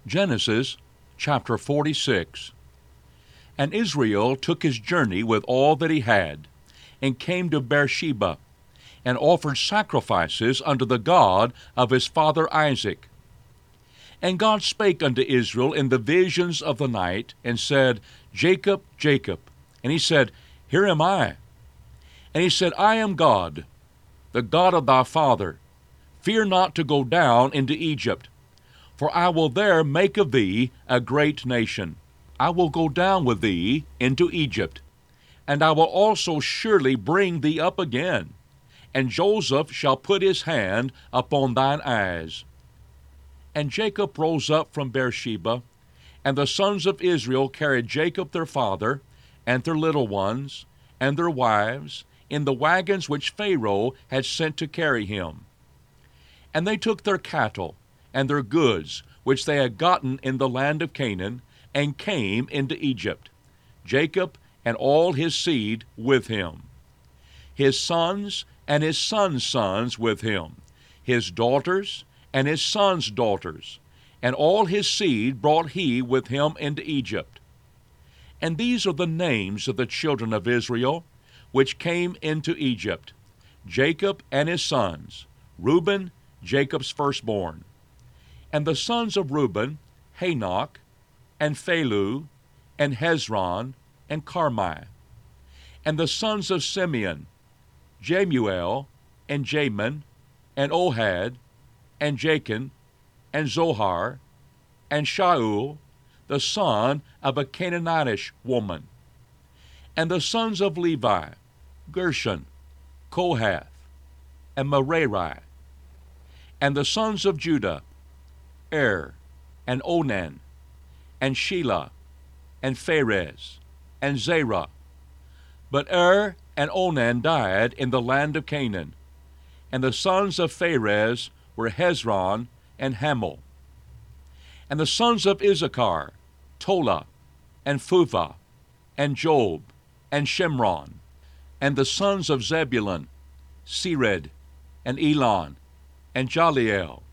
Genesis chapter 46. And Israel took his journey with all that he had, and came to Beersheba, and offered sacrifices unto the God of his father Isaac. And God spake unto Israel in the visions of the night, and said, Jacob, Jacob. And he said, Here am I. And he said, I am God, the God of thy father. Fear not to go down into Egypt, for I will there make of thee a great nation. I will go down with thee into Egypt, and I will also surely bring thee up again, and Joseph shall put his hand upon thine eyes. And Jacob rose up from Beersheba, and the sons of Israel carried Jacob their father, and their little ones, and their wives, in the wagons which Pharaoh had sent to carry him. And they took their cattle, and their goods, which they had gotten in the land of Canaan, and came into Egypt, Jacob and all his seed with him, his sons and his sons' sons with him, his daughters and his sons' daughters, and all his seed brought he with him into Egypt. And these are the names of the children of Israel, which came into Egypt, Jacob and his sons, Reuben, Jacob's firstborn. And the sons of Reuben, Hanok, and Phalu, and Hezron, and Carmi. And the sons of Simeon, Jemuel, and Jamin, and Ohad, and Jachin, and Zohar, and Shaul, the son of a Canaanitish woman. And the sons of Levi, Gershon, Kohath, and Merari. And the sons of Judah, and Onan, and Shelah, and Pharez, and Zerah. But and Onan died in the land of Canaan. And the sons of Pharez were Hezron and Hamul. And the sons of Issachar, Tola, and Phuvah, and Job, and Shimron. And the sons of Zebulun, Sered, and Elon, and Jaliel.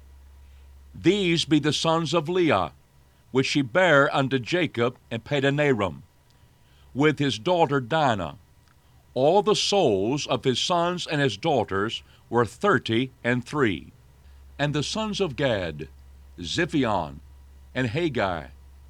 These be the sons of Leah, which she bare unto Jacob in Padanaram, with his daughter Dinah. All the souls of his sons and his daughters were 33. And the sons of Gad, Ziphion, and Haggai,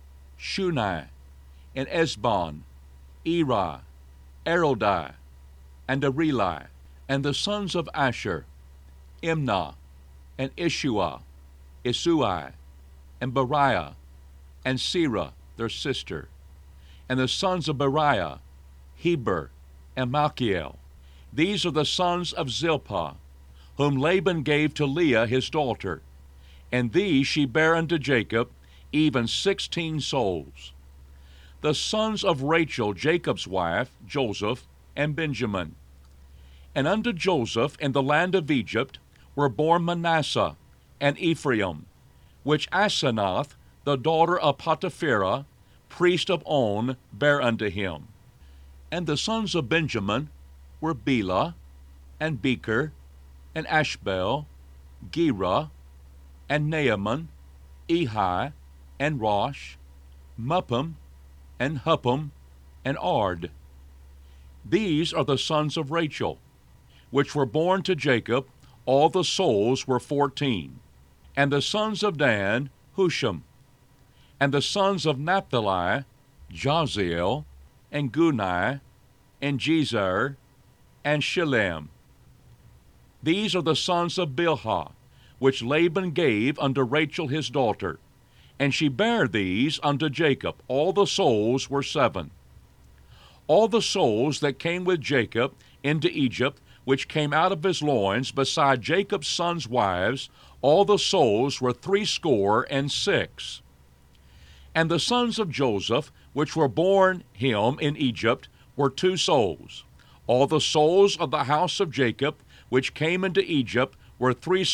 Shuni, and Esbon, Erah, Arodai, and Areli. And the sons of Asher, Imnah, and Ishua, Isui, and Beriah, and Serah, their sister. And the sons of Beriah, Heber, and Malchiel. These are the sons of Zilpah, whom Laban gave to Leah his daughter. And these she bare unto Jacob, even 16 souls. The sons of Rachel, Jacob's wife, Joseph, and Benjamin. And unto Joseph in the land of Egypt were born Manasseh and Ephraim, which Asenath, the daughter of Potipherah, priest of On, bare unto him. And the sons of Benjamin were Bela, and Becher, and Ashbel, Gera, and Naaman, Ehi, and Rosh, Muppim, and Huppim, and Ard. These are the sons of Rachel, which were born to Jacob. All the souls were 14. And the sons of Dan, Husham. And the sons of Naphtali, Jaziel, and Guni, and Jezer, and Shillem. These are the sons of Bilhah, which Laban gave unto Rachel his daughter. And she bare these unto Jacob. All the souls were 7. All the souls that came with Jacob into Egypt, which came out of his loins, beside Jacob's sons' wives, all the souls were 66. And the sons of Joseph, which were born him in Egypt, were 2 souls. All the souls of the house of Jacob, which came into Egypt, were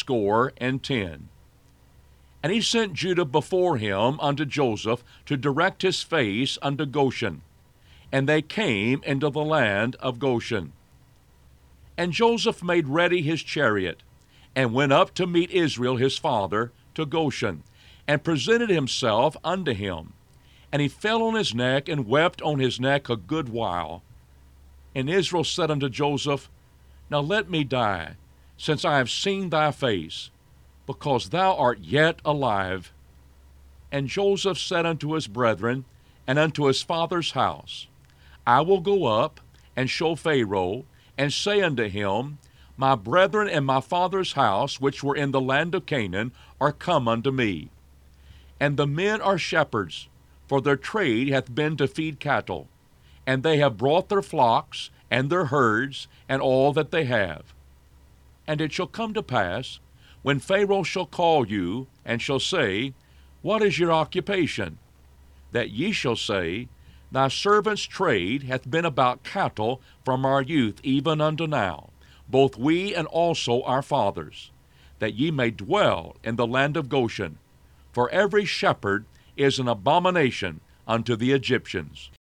70. And he sent Judah before him unto Joseph to direct his face unto Goshen. And they came into the land of Goshen. And Joseph made ready his chariot, and went up to meet Israel his father to Goshen, and presented himself unto him. And he fell on his neck, and wept on his neck a good while. And Israel said unto Joseph, Now let me die, since I have seen thy face, because thou art yet alive. And Joseph said unto his brethren, and unto his father's house, I will go up, and show Pharaoh, and say unto him, My brethren and my father's house, which were in the land of Canaan, are come unto me. And the men are shepherds, for their trade hath been to feed cattle, and they have brought their flocks, and their herds, and all that they have. And it shall come to pass, when Pharaoh shall call you, and shall say, What is your occupation? That ye shall say, Thy servant's trade hath been about cattle from our youth even unto now, both we and also our fathers, that ye may dwell in the land of Goshen. For every shepherd is an abomination unto the Egyptians.